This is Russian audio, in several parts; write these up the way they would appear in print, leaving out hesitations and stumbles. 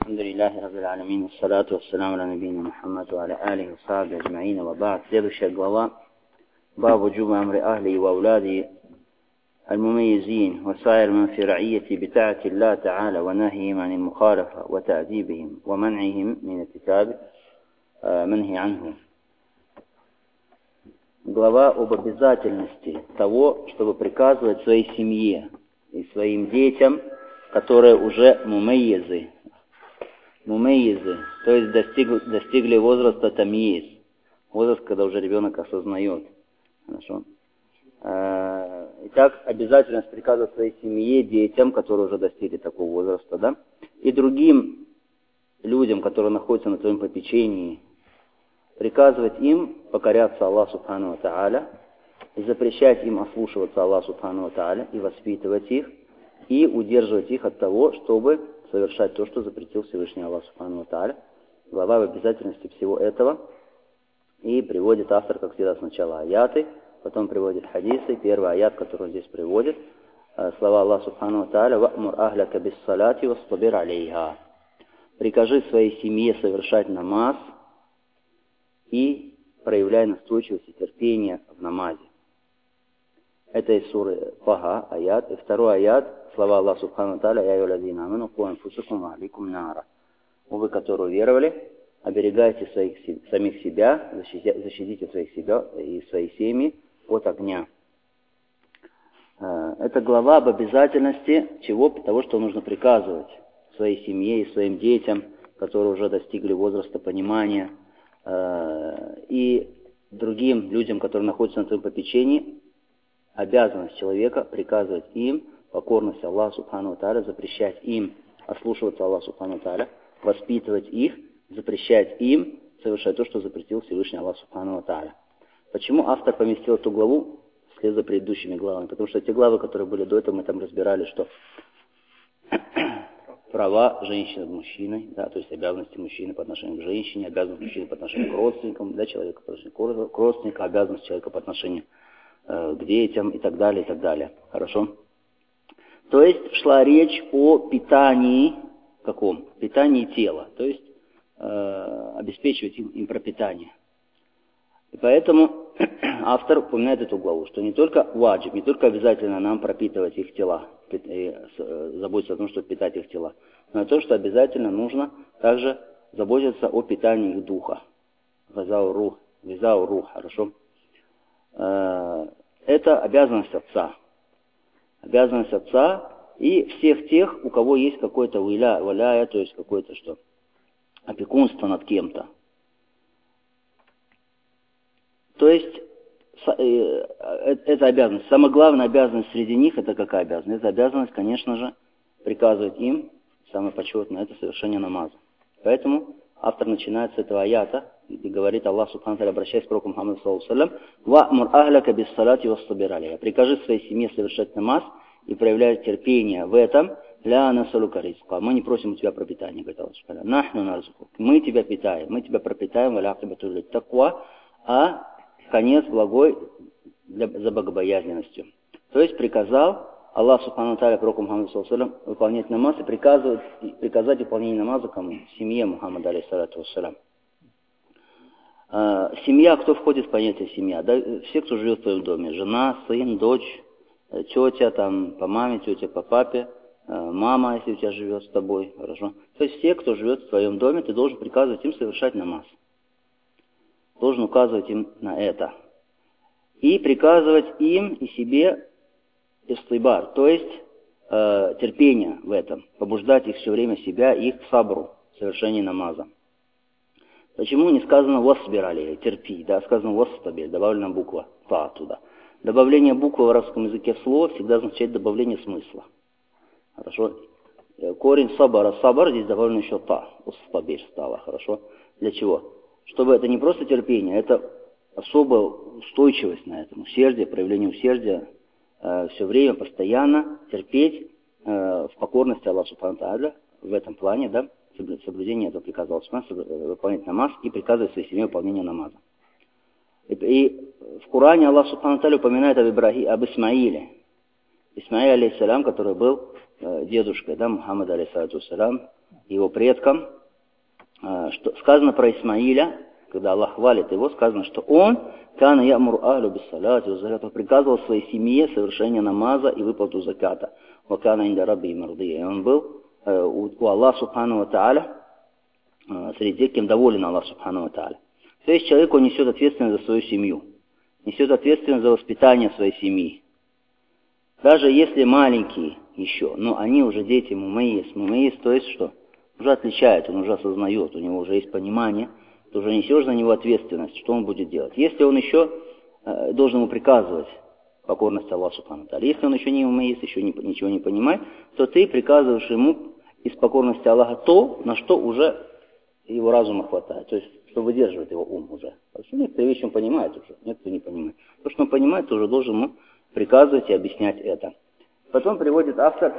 الحمد لله رب العالمين والصلاة والسلام على نبينا محمد وعلى آله وصحبه أجمعين وبعد. Следующая глава. باب وجوب أمر أهلي وأولادي المميزين وسائر من في رعية بطاعة الله تعالى ونهيهم عن المخالفة وتأديبهم ومنعهم من ارتكاب منهي عنه. Глава об обязательности того, чтобы приказывать своей семье и своим детям, которые уже мумейезы, то есть достигли возраста тамиез, возраст, когда уже ребенок осознает. Хорошо. Итак, обязательность приказывать своей семье, детям, которые уже достигли такого возраста, да, и другим людям, которые находятся на твоем попечении, приказывать им покоряться Аллаху Субхану ва Тааля, и запрещать им ослушиваться Аллаху Субхану ва Тааля, и воспитывать их, и удерживать их от того, чтобы совершать то, что запретил Всевышний Аллах Субхану ва Тааля. Глава в обязательности всего этого. И приводит автор, как всегда, сначала аяты, потом приводит хадисы. Первый аят, который он здесь приводит, слова Аллаха Субхану ва Тааля: «Ва'мур ахляка биссалати вастабир алейха». Прикажи своей семье совершать намаз и проявляй настойчивость и терпение в намазе. Это из суры Таха, аят. И второй аят, слова Аллаха Субхану ва Тааля: «Я юлазина аману ку анфусакум ва алейкум нара». Вы, которые веровали, оберегайте самих себя, защитите своих себя и свои семьи от огня. Это глава об обязательности чего? Того, что нужно приказывать своей семье и своим детям, которые уже достигли возраста понимания, и другим людям, которые находятся на твоем попечении. Обязанность человека приказывать им покорность Аллаху Субхану ва Тааля, запрещать им ослушиваться Аллаху Субхану ва Тааля, воспитывать их, запрещать им совершать то, что запретил Всевышний Аллах Субхану ва Тааля. Почему автор поместил эту главу вслед за предыдущими главами? Потому что те главы, которые были до этого, мы там разбирали, что права женщины над мужчиной, да, то есть обязанности мужчины по отношению к женщине, обязанности мужчины по отношению к родственникам, да, человека по отношению к родственникам, обязанности человека по отношению к детям и так далее, и так далее. Хорошо? То есть шла речь о питании, каком? Питании тела, то есть обеспечивать им пропитание. И поэтому автор упоминает эту главу, что не только ваджиб, не только обязательно нам пропитывать их тела, и заботиться о том, чтобы питать их тела, но и то, что обязательно нужно также заботиться о питании их духа. Визау рух, хорошо? Это обязанность отца. Обязанность отца и всех тех, у кого есть какое-то валяя, то есть какое-то что? Опекунство над кем-то. То есть это обязанность. Самая главная обязанность среди них, это какая обязанность? Это обязанность, конечно же, приказывать им, самое почетное, это совершение намаза. Поэтому автор начинает с этого аята, и говорит Аллах Субхану ва Тааля, обращаясь к пророку Мухаммаду саллаллаху алейхи ва саллям: «Ва'мур ахляка биссалати вастабир алейха». Прикажи своей семье совершать намаз и проявлять терпение в этом. «Ля насалука ризка». Мы не просим у тебя пропитания, говорит Аллах Субхану ва Тааля. «Нахну нарзуку». Мы тебя питаем, мы тебя пропитаем, «Ва ля-акибату лит-таква», а конец благой за богобоязненностью. То есть приказал Аллах Субхану ва Тааля пророку Мухаммаду саллаллаху алейхи ва саллям выполнять намаз и приказать выполнение намаза кому? Семье Мухаммада алейхиссалату вассалям. Семья, кто входит в понятие семья? Да, все, кто живет в твоем доме. Жена, сын, дочь, тетя там, по маме, тетя по папе, мама, если у тебя живет с тобой. Хорошо? То есть все, кто живет в твоем доме, ты должен приказывать им совершать намаз. Должен указывать им на это. И приказывать им и себе истибар, то есть терпение в этом. Побуждать их все время себя, их к сабру, совершении намаза. Почему не сказано «васбир алейха», терпи, да, сказано «вастабир», добавлена буква «та» туда. Добавление буквы в арабском языке в слово всегда означает добавление смысла. Хорошо? Корень сабара, сабар, здесь добавлено еще «та», «вастабир» стало, хорошо? Для чего? Чтобы это не просто терпение, это особая устойчивость на этом, усердие, проявление усердия, все время, постоянно терпеть в покорности Аллаху Субхану ва Тааля, в этом плане, да, соблюдение этого приказа Аллаха, выполнять намаз и приказывать своей семье выполнение намаза. И в Коране Аллах Субхану ва Тааля упоминает об Исмаиле, алейхиссалям, который был дедушкой, да, Мухаммада алейхиссалату вассалям, его предкам. Что сказано про Исмаиля, когда Аллах хвалит его, сказано, что он кана ямуру ахлю биссаляти ва заката, приказывал своей семье совершение намаза и выплату заката. Ва кана инда рабби мардия. И он был у Аллаха субхану ва тааля, среди тех, кем доволен Аллах субхану ва тааля. То есть человек, он несет ответственность за свою семью, несет ответственность за воспитание своей семьи. Даже если маленькие еще, но они уже дети мумайис. Мумайис, то есть что? Уже отличает, он уже осознает, у него уже есть понимание, ты уже несешь за него ответственность, что он будет делать. Если он еще должен ему приказывать покорность Аллаху субхану ва тааля, если он еще не мумайис, еще ничего не понимает, то ты приказываешь ему из покорности Аллаха то, на что уже его разума хватает, то есть что выдерживает его ум уже. Потому что некоторые вещи он понимает уже, некоторые не понимает. То, что он понимает, ты уже должен ему приказывать и объяснять это. Потом приводит автор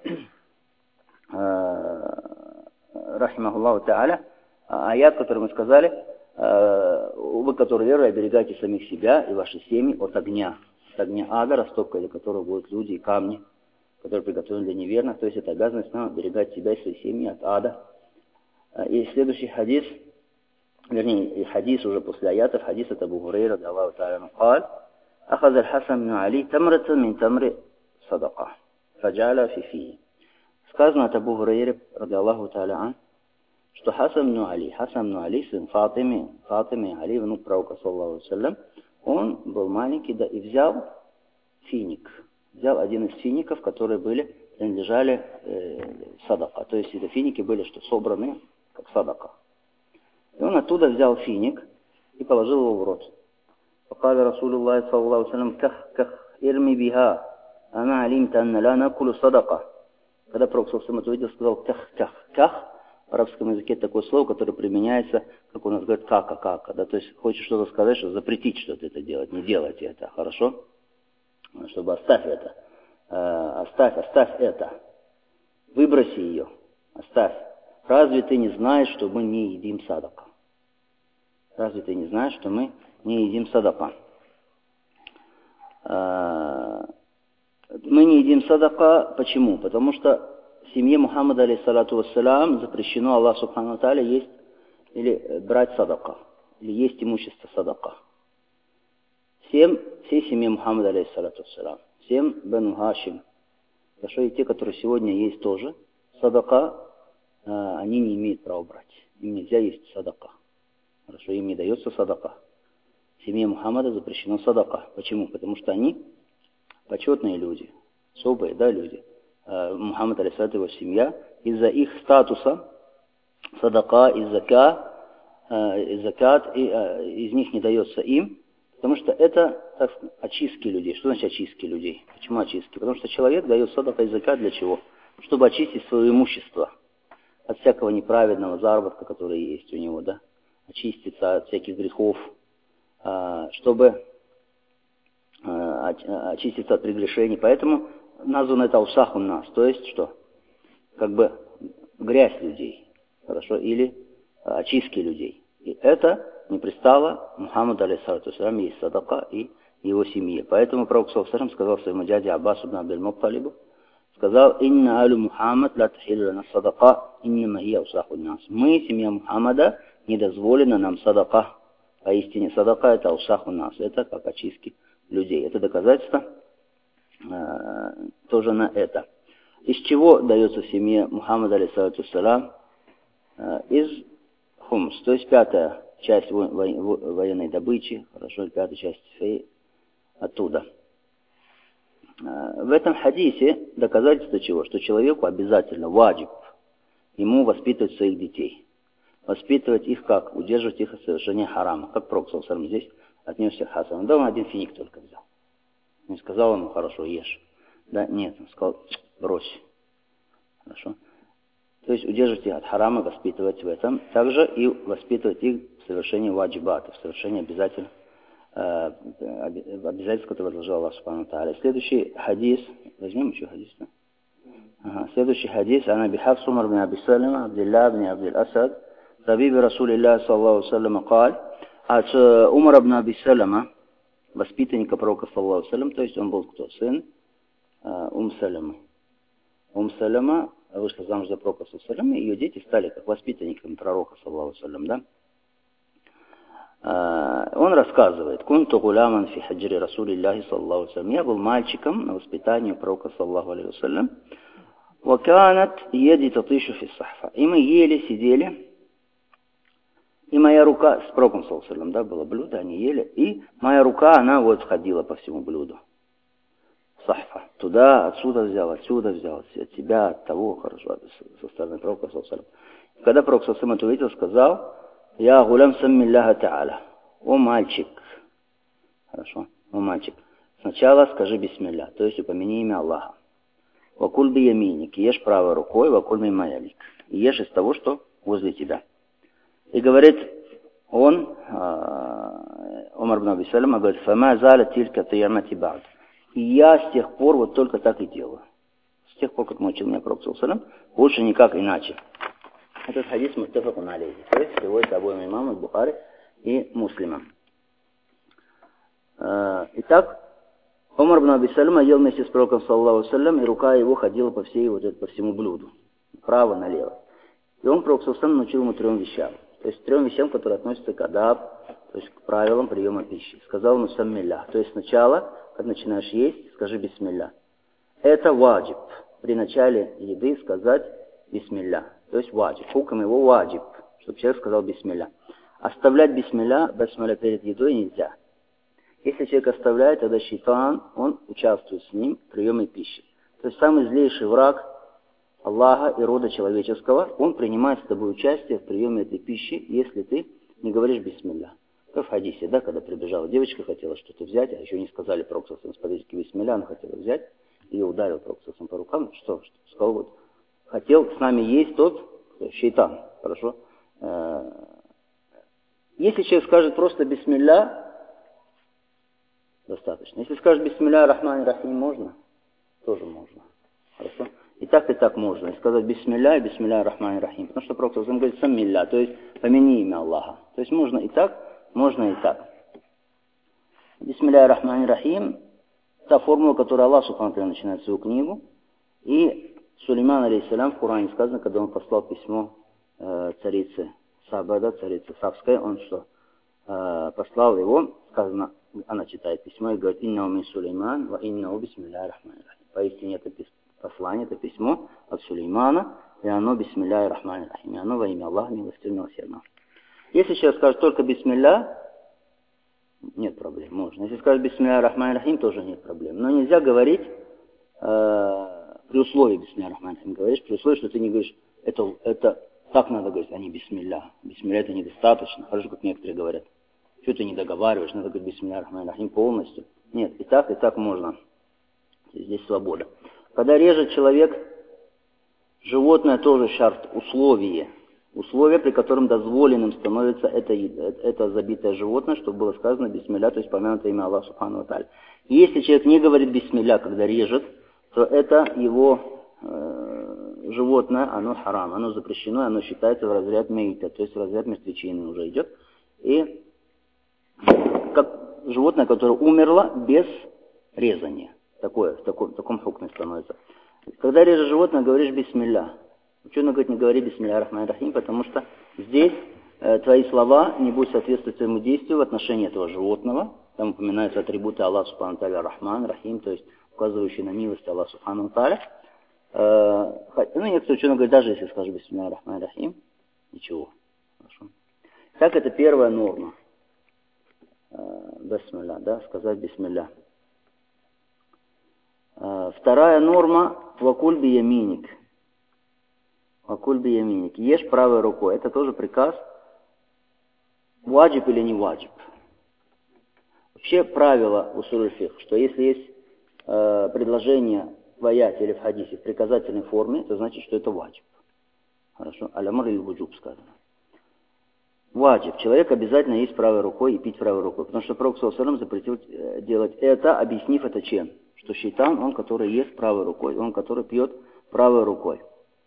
рахимахуллаху та'аля, аят, который мы сказали, вы, которые веруете, оберегайте самих себя и ваши семьи от огня ада, растопка, для которого будут люди и камни, которые приготовлены для неверных. То есть это обязанность нам оберегать себя и свои семьи от ада. И следующий хадис, вернее, хадис уже после аятов, хадис от Абу Хурайра, Аллаху та'аля, قال أخذ الحسن بن علي تمرة من تمر صدقة فجعل في فيه. Сказано от Абу Хурайры, ради Аллаху та'аля, что Хасан бн Али, сын Фатимы Али, внук пророка, саллаллаху алейхи ва саллям, он был маленький, да, и взял финик. Взял один из фиников, которые принадлежали садака. То есть эти финики были что собраны как садака. И он оттуда взял финик и положил его в рот. فقال رسول الله صلى الله عليه وسلم كخ ارمي بها أما علمت أن لا نأكل صدقة. Когда пророк это увидел, сказал ках. В арабском языке такое слово, которое применяется, как у нас говорят, кака. Да? То есть хочешь что-то сказать, что запретить что-то это делать, не делайте это, хорошо? Чтобы оставь это. Оставь это. Выброси ее. Оставь. Разве ты не знаешь, что мы не едим садака? Разве ты не знаешь, что мы не едим садака? Мы не едим садака. Почему? Потому что в семье Мухаммада, алейхиссалату вассалям, запрещено Аллаху субхану ва тааля есть или брать садака, или есть имущество садака. Всей семье Мухаммада, алейхиссалату вассалям, всем Бену Хашим, хорошо, и те, которые сегодня есть тоже, садака, они не имеют права брать. Им нельзя есть садака. Хорошо, им не дается садака. В семье Мухаммада запрещено садака. Почему? Потому что они почетные люди, особые, да, люди. Мухаммад, алейхиссалату, его семья, из-за их статуса садака и закат, из них не дается им, потому что это, так сказать, очистки людей. Что значит очистки людей? Почему очистки? Потому что человек дает садака и закат для чего? Чтобы очистить свое имущество от всякого неправедного заработка, который есть у него, да, очиститься от всяких грехов, чтобы очиститься от прегрешений. Поэтому названо это аусах у нас, то есть что? Как бы грязь людей, хорошо, или очистки людей. И это не пристало Мухаммаду, алейхиссалату вассалям, есть садака и его семье. Поэтому пророк саллаллаху алейхи ва саллям сказал своему дяде Аббасу ибн Абдуль-Мутталибу, сказал: «Инна алю Мухаммад ла тахилу лана садака, инна хия аусаху нас». Мы, семья Мухаммада, не дозволено нам садака. Поистине садака это аусаху нас, это как очистки людей. Это доказательство тоже на это. Из чего дается в семье Мухаммада, алейхиссалату вассалям? Из хумс, то есть пятая часть военной добычи, хорошо, пятая часть оттуда. В этом хадисе доказательство чего? Что человеку обязательно, ваджиб, ему воспитывать своих детей. Воспитывать их как? Удерживать их от совершения харама. Как пророк саллаллаху алейхи ва саллям здесь отнесся к Хасану. Да, он один финик только взял. Не сказал ему: хорошо, ешь. Да, нет, он сказал: брось. Хорошо. То есть удерживать их от харама, воспитывать в этом. Также и воспитывать их в совершении ваджибата, в совершении обязательств, которые возложил Аллах субхану тааля. Следующий хадис. Возьмем еще хадис, да? Следующий хадис. Ан Аби Хафс Умар бин Аби Салима, Абдилlah бин Абдил Асад, Табиби Расулиллах саллаллаху алейхи ва саллям, قال: от Умара бин Аби Салима, воспитанника пророка саллаллаху алейхи ва саллям, то есть он был кто? Сын Салима. Салима, вышла замуж за пророка, саллаллаху алейхи, и ее дети стали как воспитанниками пророка, саллаллаху алейхи, да? Он рассказывает: «Кунту гуляман фи хаджри Расулиллахи, саллаллаху алейхи. Я был мальчиком на воспитании пророка, саллаллаху алейхи. Ваканат еди татышу фи сахфа». И мы ели, сидели, и моя рука, с пророком, саллаллаху алейхи, да, было блюдо, они ели, и моя рука, она вот входила по всему блюду. Сахфа. Туда, отсюда взял, от тебя, от того, хорошо, со стороны пророка, саллаллаху алейхи. Когда пророк, саллаллаху алейхи, это увидел, сказал: «Я гулям саммилляха та'аля». О мальчик, хорошо, о мальчик, сначала скажи бисмилля, то есть упомяни имя Аллаха. Вакуль би яминик, ешь правой рукой, вакуль ми маялик, и ешь из того, что возле тебя. И говорит он, Умар ибн Аби Салама, говорит: «Фама заля тилька таямати ба'д». И я с тех пор вот только так и делаю. С тех пор, как научил меня пророк, саллаллаху алейхи, больше никак иначе. Этот хадис муттафакун алейхи, то есть приводится обоим имамам Бухари и Муслима. Итак, Умар ибн Аби Салама ел вместе с пророком, саллаллаху алейхи, и рука его ходила по всему блюду, право налево. И он, пророк, саллаллаху алейхи, научил ему 3 вещам. То есть 3 вещам, которые относятся к адаб, то есть к правилам приема пищи. Сказал ему саммилля, то есть сначала, когда начинаешь есть, скажи бисмилля. Это ваджиб. При начале еды сказать бисмилля. То есть ваджиб. Хукм его ваджиб, чтобы человек сказал бисмилля. Оставлять бисмилля перед едой нельзя. Если человек оставляет, тогда шайтан, он участвует с ним в приеме пищи. То есть самый злейший враг Аллаха и рода человеческого, он принимает с тобой участие в приеме этой пищи, если ты не говоришь бисмилля. Как в хадисе, да, когда прибежала девочка, хотела что-то взять, а еще не сказали пророк саллаллаху алейхи, смотрите, бисмилля, она хотела взять, ее ударил пророк саллаллаху алейхи по рукам, что? Сказал, вот, хотел с нами есть тот, шайтан, хорошо. Если человек скажет просто бисмилля, достаточно. Если скажет бисмилля рахмани рахим, можно? Тоже можно. Хорошо? И так можно. И сказать бисмилля и бисмилля рахмани рахим. Потому что пророк саллаллаху алейхи говорит саммилля, то есть помяни имя Аллаха. То есть можно и так, можно и так. Бисмилля рахмани рахим, та формула, которую Аллах субхану ва тааля начинает свою книгу. И Сулейман алейхиссалям в Коране сказано, когда он послал письмо царице Саба, да, царице Савской, он что? Послал его, сказано, она читает письмо и говорит: «Иннау мин Сулейман, ва иннау бисмилля рахмани рахим». Поистине это послание, это письмо от Сулеймана, и оно бисмилля рахмани рахим, и оно во имя Аллаха, милостивого милосердного. Если человек скажет только бисмилля, нет проблем, можно. Если скажет бисмилля рахмани рахим, тоже нет проблем. Но нельзя говорить при условии бисмилля рахмани рахим, говоришь, при условии, что ты не говоришь, это так надо говорить, а не бисмилля. Бисмилля это недостаточно, хорошо, как некоторые говорят. Что ты не договариваешь, надо говорить бисмилля рахмани рахим полностью. Нет, и так можно. Здесь свобода. Когда режет человек животное, тоже шарт, условие. Условие, при котором дозволенным становится это забитое животное, чтобы было сказано бисмилля, то есть помянуто имя Аллаха субхану ва тааля. И если человек не говорит бисмилля, когда режет, то это его животное, оно харам, оно запрещено, оно считается в разряд мейта, то есть в разряд мертвечины уже идет. И как животное, которое умерло без резания. В таком хукме становится. Когда режешь животное, говоришь бисмилля. Ученый говорит, не говори бисмилля рахмани рахим, потому что здесь твои слова не будут соответствовать твоему действию в отношении этого животного. Там упоминаются атрибуты Аллаха субхану ва тааля рахман, рахим, то есть указывающие на милость Аллаха субхану ва тааля. Некоторые ученые говорят, даже если скажешь бисмилля рахмани рахим, ничего. Хорошо. Так это первая норма. Бисмилля, да, сказать бисмилля. Вторая норма вакуль би яминик. Вакуль би яминик. Ешь правой рукой. Это тоже приказ. Ваджиб или не ваджиб. Вообще правило в усуль аль-фикх, что если есть предложение в аяте или в хадисе в приказательной форме, то значит, что это ваджиб. Хорошо? Аль-амр или вуджуб сказано. Ваджиб. Человек обязательно есть правой рукой и пить правой рукой. Потому что пророк саллаллаху алейхи запретил делать это, объяснив это чем? Что шайтан, он, который ест правой рукой, он, который пьет правой рукой.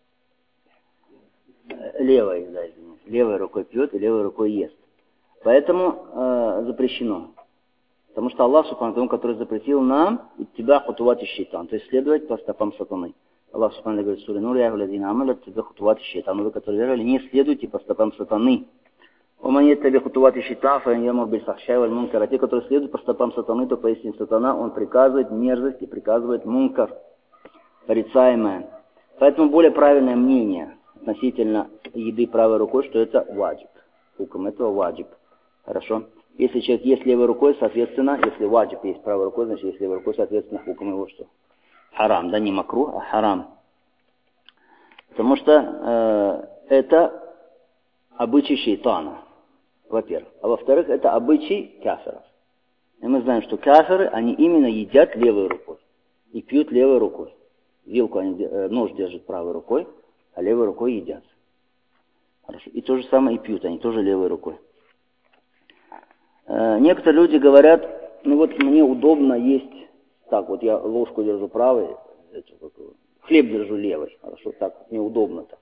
Левой, да, извините. Левой рукой пьет и левой рукой ест. Поэтому запрещено. Потому что Аллах, субхану ва тааля, который запретил нам иттиба хутувати шайтан, то есть следовать по стопам сатаны. Аллах Субхану говорит в суре Нур: «Я ладзина амалят тебе хутуват шайтан». Вы, которые верили, не следуйте по стопам сатаны. Оманет тебе хутуват шайтан, фаяньямур бильфахшай валь мункар. А те, которые следуют по стопам сатаны, то поистине сатана, он приказывает мерзость и приказывает мункар, порицаемое. Поэтому более правильное мнение относительно еды правой рукой, что это ваджиб. Хукм этого ваджиб. Хорошо? Если человек ест левой рукой, соответственно, если ваджиб есть правой рукой, значит, если левой рукой, соответственно, хукм его что? Харам, да, не макрух, а харам. Потому что это обычай шейтана, во-первых. А во-вторых, это обычай кафиров. И мы знаем, что кафиры, они именно едят левой рукой и пьют левой рукой. Вилку они, нож держат правой рукой, а левой рукой едят. Хорошо. И то же самое и пьют они тоже левой рукой. Некоторые люди говорят, ну вот мне удобно есть так, вот я ложку держу правой, хлеб держу левой, хорошо, так, мне удобно так.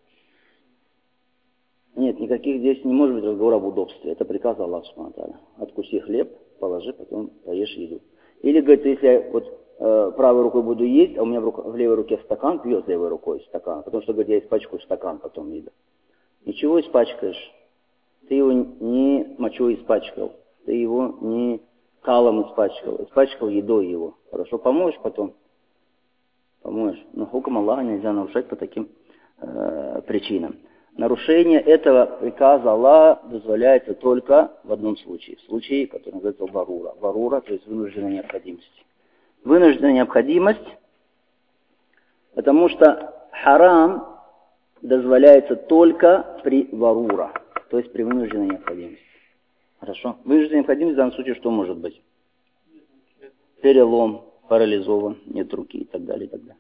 Нет, никаких здесь не может быть разговора об удобстве. Это приказ Аллаха Субхану ва Тааля. Откуси хлеб, положи, потом поешь еду. Или, говорит, если я вот правой рукой буду есть, а у меня в левой руке стакан, пьет левой рукой стакан, потому что, говорит, я испачкаю стакан потом еду. Ничего испачкаешь. Ты его не мочой испачкал, ты его не калом испачкал едой его. Хорошо, помоешь потом? Помоешь. Но хукм Аллаха нельзя нарушать по таким причинам. Нарушение этого приказа Аллаха дозволяется только в одном случае. В случае, который называется варура. Варура, то есть вынужденная необходимость. Вынужденная необходимость, потому что харам дозволяется только при варура, то есть при вынужденной необходимости. Хорошо? Вынужденная необходимость в данном случае что может быть? Перелом, парализован, нет руки и так далее, и так далее.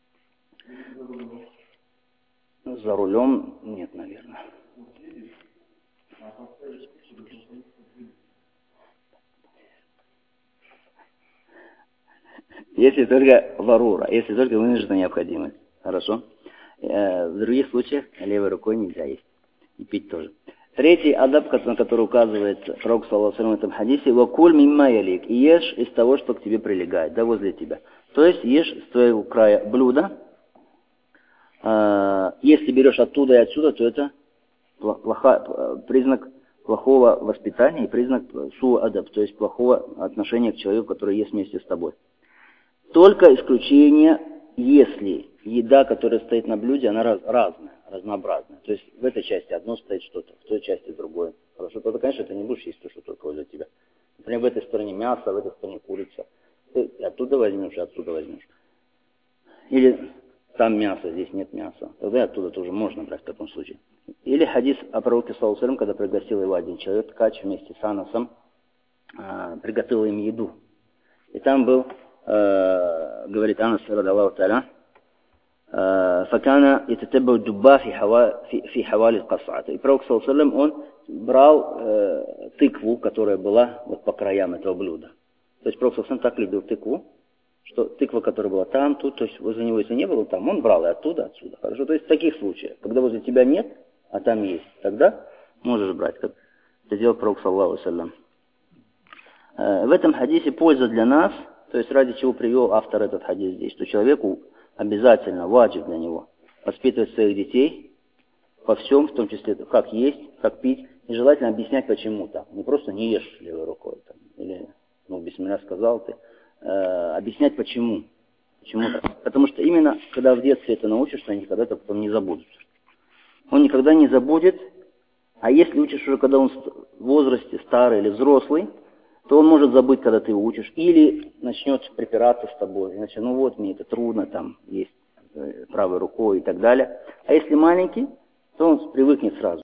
За рулем нет, наверное. Если только варура, если только вынужденная необходимость. Хорошо? В других случаях левой рукой нельзя есть. И пить тоже. Третий адаб, на который указывает пророк саллаллаху алейхи ва саллям в этом хадисе: «Вакуль мимма ялик», и ешь из того, что к тебе прилегает, да, возле тебя. То есть ешь с твоего края блюда. Если берешь оттуда и отсюда, то это признак плохого воспитания и признак су-адаб, то есть плохого отношения к человеку, который ест вместе с тобой. Только исключение, если еда, которая стоит на блюде, она разная, разнообразная. То есть в этой части одно стоит что-то, в той части другое. Хорошо, то, конечно, ты не будешь есть то, что только возле тебя. Например, в этой стороне мясо, в этой стороне курица. Ты оттуда возьмешь, и оттуда возьмешь. Или там мясо, здесь нет мяса. Тогда оттуда тоже можно брать в таком случае. Или хадис о пророке саллаллаху алейхи ва саллям, когда пригласил его один человек, ткач вместе с Анасом, приготовил им еду. И там был, говорит Анас, радаллаху тааля, «Факана ятатаббау дубба фи хавали кас'ат». И пророк саллаллаху алейхи ва саллям, он брал тыкву, которая была вот по краям этого блюда. То есть пророк саллаллаху алейхи ва саллям так любил тыкву, что тыква, которая была там, тут, то есть возле него, если не было там, он брал и оттуда, отсюда. Хорошо, то есть в таких случаях, когда возле тебя нет, а там есть, тогда можешь брать, как это делал пророк саллаллаху алейхи ва саллям. В этом хадисе польза для нас, то есть ради чего привел автор этот хадис здесь, что человеку обязательно, ваджиб для него, воспитывать своих детей во всем, в том числе, как есть, как пить, и желательно объяснять почему так. Не просто не ешь левой рукой, там, или, бисмилля сказал ты, объяснять почему. Почему так? Потому что именно, когда в детстве это научишь, они никогда это потом не забудут. Он никогда не забудет, а если учишь уже, когда он в возрасте старый или взрослый, то он может забыть, когда ты его учишь, или начнет припираться с тобой, иначе, вот мне это трудно, там, есть правой рукой и так далее. А если маленький, то он привыкнет сразу.